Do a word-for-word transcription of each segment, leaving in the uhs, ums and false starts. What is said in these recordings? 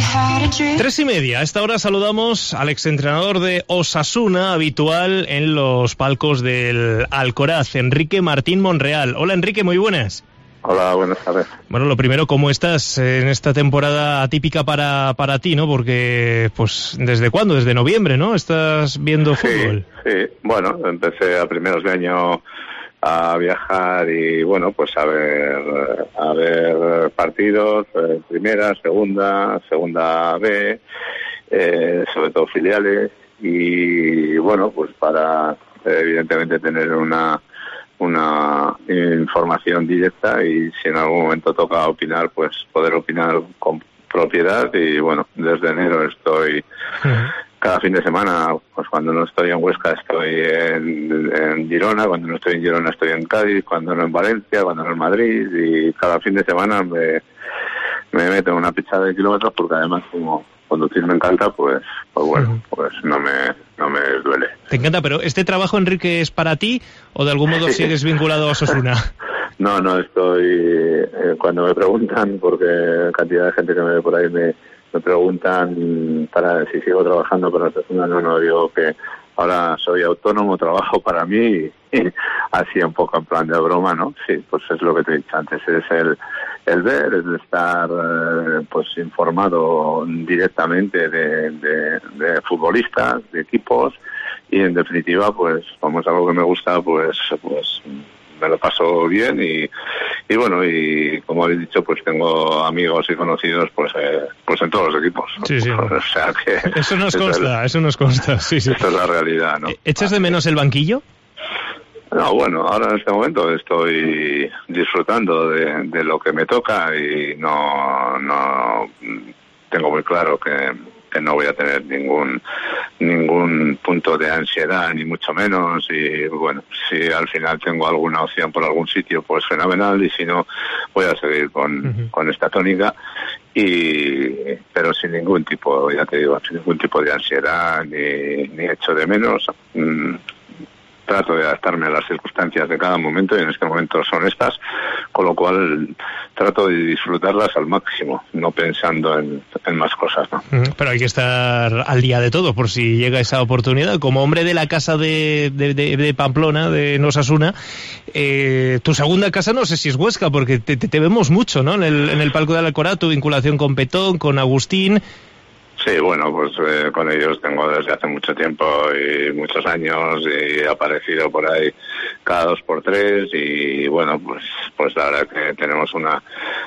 Tres y media. A esta hora saludamos al exentrenador de Osasuna, habitual en los palcos del Alcoraz, Enrique Martín Monreal. Hola, Enrique, muy buenas. Hola, buenas tardes. Bueno, lo primero, ¿cómo estás en esta temporada atípica para, para ti, no? Porque, pues, ¿desde cuándo? Desde noviembre, ¿no? ¿Estás viendo fútbol? Sí, sí. Bueno, empecé a primeros de año a viajar y, bueno, pues a ver, a ver partidos, eh, primera, segunda, segunda B, eh, sobre todo filiales y, bueno, pues para, eh, evidentemente, tener una una información directa y si en algún momento toca opinar, pues poder opinar con propiedad. Y bueno, desde enero estoy uh-huh. cada fin de semana, pues cuando no estoy en Huesca estoy en, en Girona, cuando no estoy en Girona estoy en Cádiz, cuando no en Valencia, cuando no en Madrid, y cada fin de semana me, me meto en una pichada de kilómetros porque además como conducir me encanta, pues pues bueno, uh-huh. pues no me no me duele. Te encanta, pero ¿este trabajo, Enrique, es para ti o de algún modo sigues vinculado a Osasuna? No, no, estoy... Eh, cuando me preguntan, porque cantidad de gente que me ve por ahí me, me preguntan para si sigo trabajando para Osasuna, no, no, digo que ahora soy autónomo, trabajo para mí y, y así un poco en plan de broma, ¿no? Sí, pues es lo que te he dicho antes, es el, el ver, es el estar eh, pues informado directamente de, de, de futbolistas, de equipos y en definitiva pues como es algo que me gusta pues pues me lo paso bien y, y bueno, y como habéis dicho, pues tengo amigos y conocidos pues eh, pues en todos los equipos. Sí, sí. O sea que eso nos consta, eso nos consta, sí, sí. Esta es la realidad, ¿no? ¿Echas de menos el banquillo? No, bueno, ahora en este momento estoy disfrutando de, de lo que me toca y no, no tengo muy claro que que no voy a tener ningún ningún punto de ansiedad ni mucho menos y bueno, si al final tengo alguna opción por algún sitio pues fenomenal y si no voy a seguir con, uh-huh. con esta tónica y pero sin ningún tipo, ya te digo, sin ningún tipo de ansiedad ni, ni echo de menos. Mm, trato de adaptarme a las circunstancias de cada momento y en este momento son estas, con lo cual trato de disfrutarlas al máximo, no pensando en, en más cosas, ¿no? Pero hay que estar al día de todo por si llega esa oportunidad. Como hombre de la casa de, de, de, de Pamplona, de Osasuna, eh, tu segunda casa no sé si es Huesca, porque te, te, te vemos mucho, ¿no? En el, en el palco de Alcoraz, tu vinculación con Petón, con Agustín. Sí, bueno, pues eh, con ellos tengo desde hace mucho tiempo y muchos años y he aparecido por ahí cada dos por tres y bueno, pues pues la verdad que tenemos una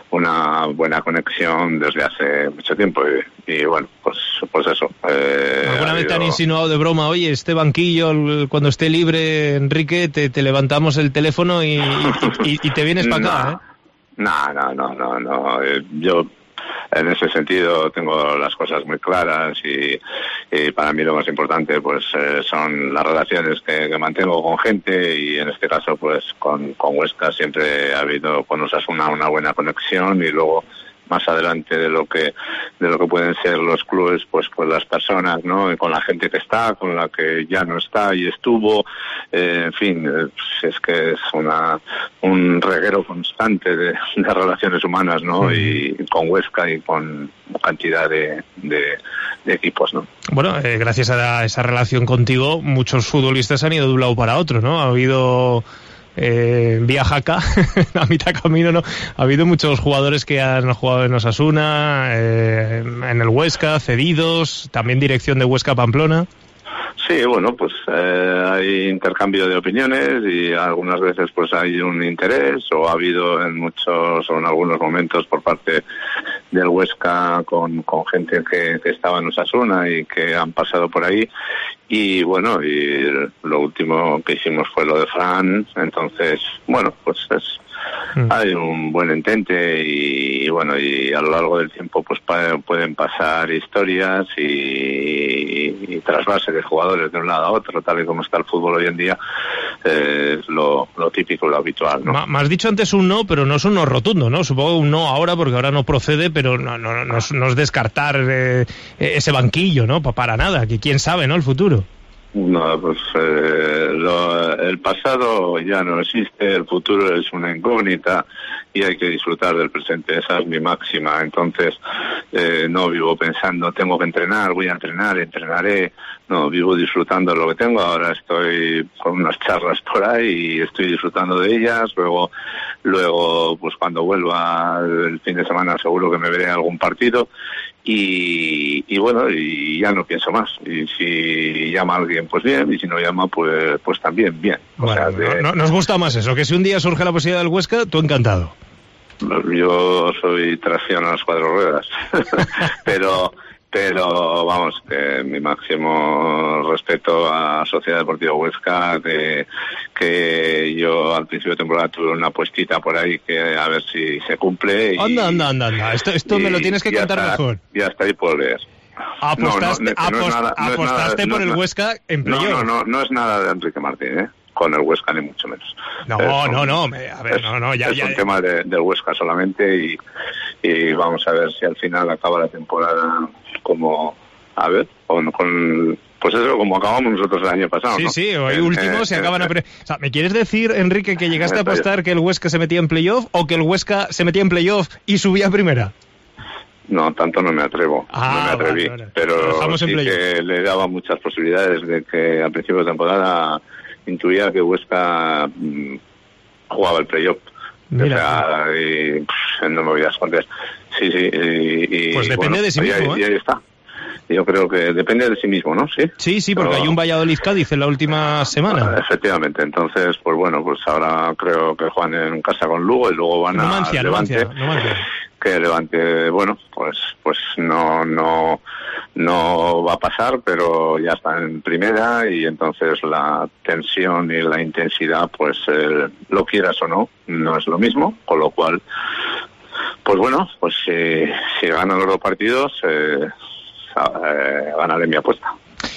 una buena conexión desde hace mucho tiempo y, y bueno, pues pues eso. Eh, ¿Alguna vez te han insinuado de broma, oye, este banquillo, cuando esté libre, Enrique, te, te levantamos el teléfono y, y, y, y te vienes para acá, eh? No, no, no, no, no, eh, yo... En ese sentido tengo las cosas muy claras y, y para mí lo más importante pues eh, son las relaciones que, que mantengo con gente y en este caso pues con, con Huesca siempre ha habido con Osasuna una buena conexión y luego más adelante de lo que de lo que pueden ser los clubes pues con las personas, ¿no? Y con la gente que está, con la que ya no está y estuvo, eh, en fin, es que es una un reguero constante de, de relaciones humanas, ¿no? Sí. Y con Huesca y con cantidad de, de, de equipos, ¿no? Bueno, eh, gracias a esa relación contigo muchos futbolistas han ido de un lado para otro, ¿no? Ha habido Eh, vía Jaca, a mitad camino, ¿no? Ha habido muchos jugadores que han jugado en Osasuna, eh, en el Huesca, cedidos, también dirección de Huesca Pamplona. Sí, bueno, pues eh, hay intercambio de opiniones y algunas veces pues hay un interés o ha habido en muchos o en algunos momentos por parte del Huesca con, con gente que, que estaba en Osasuna y que han pasado por ahí y bueno, y lo último que hicimos fue lo de Fran, entonces bueno, pues es Mm. Hay un buen entente y, y bueno, y a lo largo del tiempo pues pa- pueden pasar historias y, y, y trasvase de jugadores de un lado a otro, tal y como está el fútbol hoy en día, eh, es lo, lo típico, lo habitual, ¿no? Me has dicho antes un no, pero no es un no rotundo, ¿no? Supongo un no ahora porque ahora no procede, pero no, no, no, es, no es descartar eh, ese banquillo, ¿no? Para nada, que quién sabe, ¿no? El futuro. No, pues eh, lo, el pasado ya no existe, el futuro es una incógnita y hay que disfrutar del presente, esa es mi máxima. Entonces eh, no vivo pensando tengo que entrenar, voy a entrenar, entrenaré, no, vivo disfrutando de lo que tengo. Ahora estoy con unas charlas por ahí y estoy disfrutando de ellas, luego luego pues cuando vuelva el fin de semana seguro que me veré en algún partido y, y bueno, y ya no pienso más, y si llama a alguien pues bien, y si no llama pues pues también bien. O bueno, sea, de, no, no, nos gusta más eso, que si un día surge la posibilidad del Huesca, tú encantado. Yo soy tracción a las cuatro ruedas, pero pero vamos, que mi máximo respeto a Sociedad Deportiva Huesca, que, que yo al principio de temporada tuve una puestita por ahí que a ver si se cumple. Y, anda, anda, anda, anda. Esto, esto y, me lo tienes que contar hasta, mejor. Y hasta ahí por leer. Apostaste, no, no, no, apost, no es nada, no apostaste es nada, por no el Huesca en playoff. No, no, no, no es nada de Enrique Martín, ¿eh? Con el Huesca ni mucho menos. No, es, no, no, me, a ver, es, no, no, ya, es ya. un tema de, del Huesca solamente y, y vamos a ver si al final acaba la temporada como, a ver, con, con pues eso, como acabamos nosotros el año pasado, sí, ¿no? Sí, hoy eh, últimos eh, se acaban eh, a... Pre... O sea, ¿me quieres decir, Enrique, que llegaste a apostar que el Huesca se metía en playoff o que el Huesca se metía en playoff y subía a primera? No, tanto no me atrevo, ah, no me atreví, vale, vale. pero sí que le daba muchas posibilidades de que al principio de temporada intuía que Huesca mmm, jugaba el playoff. O sea, y, pff, no me voy a esconder. Sí, sí. Y, y, pues depende bueno, de sí y ahí, mismo, ¿eh? Y ahí está. Yo creo que depende de sí mismo, ¿no? Sí, sí, sí, porque pero, hay un Valladolid-Cádiz en la última semana. Efectivamente, entonces, pues bueno, pues ahora creo que juegan en casa con Lugo y luego van Numancia, a Levante. Numancia, Numancia. Que Levante, bueno, pues pues no no no va a pasar, pero ya está en primera y entonces la tensión y la intensidad, pues eh, lo quieras o no, no es lo mismo, con lo cual, pues bueno, pues si, si ganan los dos partidos, eh, eh, ganaré mi apuesta.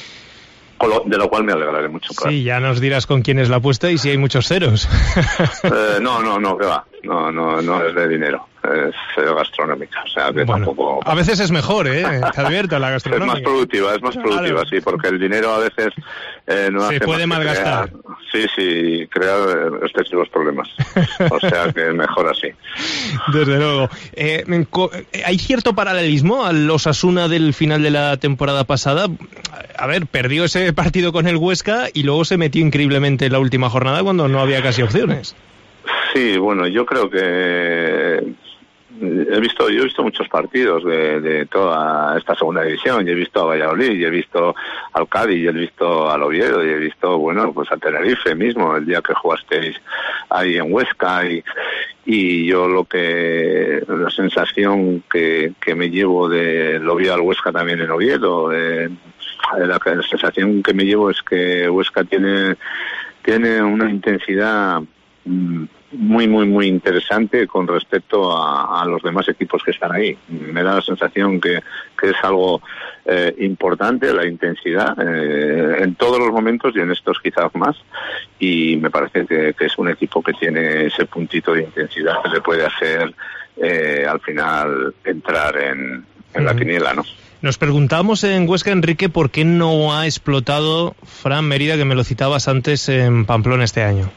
De lo cual me alegraré mucho. Sí, claro. Ya nos dirás con quién es la apuesta y si hay muchos ceros. eh, no, no, no, que va. No, no, no es de dinero. Es eh, gastronómica. O sea, que bueno, tampoco... A veces es mejor, ¿eh? Te advierto, la gastronómica. Es más productiva, es más productiva, claro. Sí, porque el dinero a veces eh, no se hace puede más malgastar. Crear, sí, sí, crear excesivos problemas. O sea, que mejor así. Desde luego. Eh, ¿Hay cierto paralelismo al Osasuna del final de la temporada pasada? A ver, perdió ese partido con el Huesca y luego se metió increíblemente en la última jornada cuando no había casi opciones. Sí, bueno, yo creo que he visto, yo he visto muchos partidos de, de toda esta segunda división. Y he visto a Valladolid, y he visto al Cádiz, y he visto al Oviedo, y he visto, bueno, pues a Tenerife mismo, el día que jugasteis ahí en Huesca. Y, y yo lo que, la sensación que, que me llevo de, lo vi al Huesca también en Oviedo, eh, la, la sensación que me llevo es que Huesca tiene, tiene una intensidad muy, muy, muy interesante con respecto a, a los demás equipos que están ahí. Me da la sensación que, que es algo eh, importante, la intensidad, eh, en todos los momentos y en estos quizás más, y me parece que, que es un equipo que tiene ese puntito de intensidad que le puede hacer eh, al final entrar en, en mm. la quiniela, ¿no? Nos preguntamos en Huesca, Enrique, ¿por qué no ha explotado Fran Mérida, que me lo citabas antes, en Pamplona este año?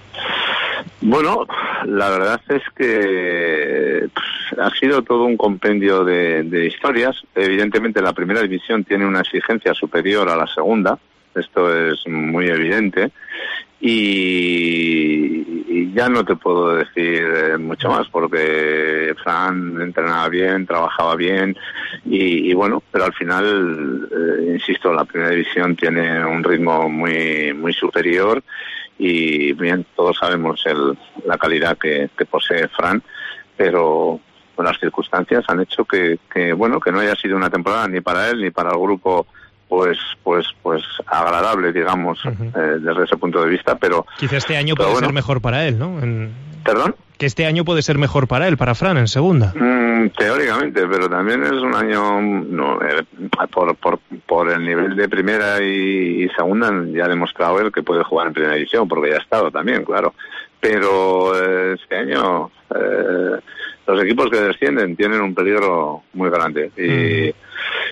Bueno, la verdad es que ha sido todo un compendio de, de historias. Evidentemente la primera división tiene una exigencia superior a la segunda, esto es muy evidente, y, y ya no te puedo decir mucho más porque Fran entrenaba bien, trabajaba bien y, y bueno, pero al final, eh, insisto, la primera división tiene un ritmo muy, muy superior. Y bien, todos sabemos el, la calidad que, que posee Fran, pero bueno, las circunstancias han hecho que, que bueno que no haya sido una temporada ni para él ni para el grupo pues pues pues agradable, digamos, uh-huh. eh, desde ese punto de vista, pero quizá este año puede bueno. ser mejor para él, ¿no? En... ¿Perdón? Que este año puede ser mejor para él, para Fran, en segunda. Mm, teóricamente, pero también es un año, no, eh, por, por, por el nivel de primera y, y segunda, ya ha demostrado él que puede jugar en primera división, porque ya ha estado también, claro. Pero eh, este año eh, los equipos que descienden tienen un peligro muy grande y, mm.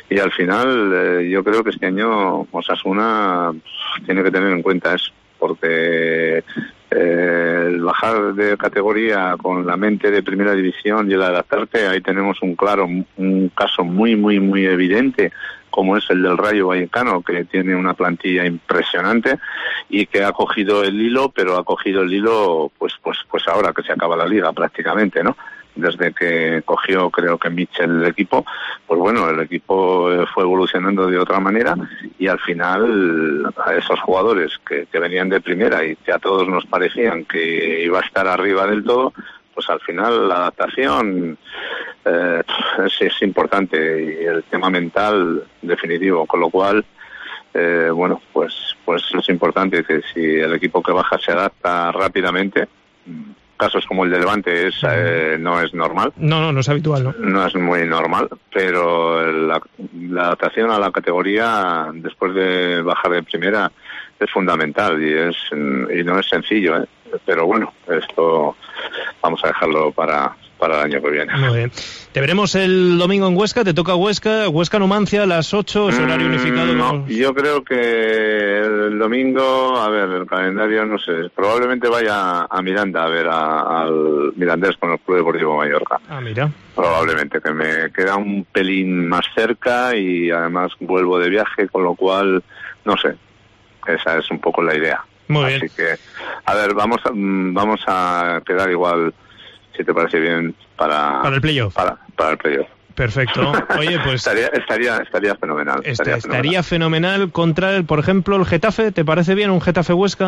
y al final eh, yo creo que este año Osasuna tiene que tener en cuenta eso, porque eh, el bajar de categoría con la mente de primera división y el adaptarte, ahí tenemos un claro, un caso muy, muy, muy evidente, como es el del Rayo Vallecano, que tiene una plantilla impresionante y que ha cogido el hilo, pero ha cogido el hilo pues, pues, pues ahora que se acaba la liga prácticamente, ¿no? Desde que cogió, creo que Mitchell, el equipo, pues bueno, el equipo fue evolucionando de otra manera y al final a esos jugadores que, que venían de primera y que a todos nos parecían que iba a estar arriba del todo, pues al final la adaptación eh, es, es importante y el tema mental definitivo, con lo cual eh, bueno, pues, pues es importante que si el equipo que baja se adapta rápidamente, casos como el de Levante es, eh, no es normal. No, no, no es habitual, ¿no? No es muy normal, pero la, la adaptación a la categoría después de bajar de primera es fundamental y es y no es sencillo, ¿eh? Pero bueno, esto vamos a dejarlo para, para el año que viene. Muy bien. Te veremos el domingo en Huesca, te toca Huesca, Huesca-Numancia a las ocho, es horario unificado. Mm, no, yo creo que el domingo, a ver, el calendario, no sé, probablemente vaya a Miranda a ver a, al Mirandés con el Club Deportivo Mallorca. Ah, mira. Probablemente, que me queda un pelín más cerca y además vuelvo de viaje, con lo cual, no sé, esa es un poco la idea. Muy bien. Así que, a ver, vamos a, vamos a quedar igual, si te parece bien, para, para el playoff. Para, para el playoff. Perfecto. Oye, pues estaría, estaría, estaría fenomenal. Estaría, estaría fenomenal. fenomenal contra, el, por ejemplo, el Getafe. ¿Te parece bien un Getafe-Huesca?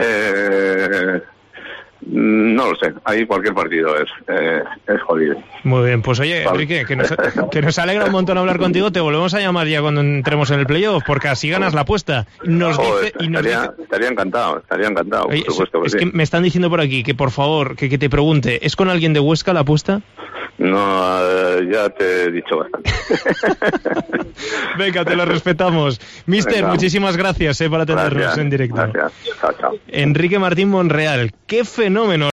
Eh, no lo sé. Ahí cualquier partido es, eh, es jodido. Muy bien. Pues oye, Enrique, que nos, que nos alegra un montón hablar contigo. Te volvemos a llamar ya cuando entremos en el playoff, porque así ganas la apuesta. Nos Joder, dice, y nos estaría, dice... estaría encantado, estaría encantado, Oye, por supuesto. Es que, que sí. me están diciendo por aquí que, por favor, que, que te pregunte, ¿es con alguien de Huesca la apuesta? No, eh, ya te he dicho bastante. Venga, te lo respetamos. Mister, Venga. Muchísimas gracias eh, por atendernos gracias, en directo. Gracias. Chao, chao. Enrique Martín Monreal, qué fenómeno.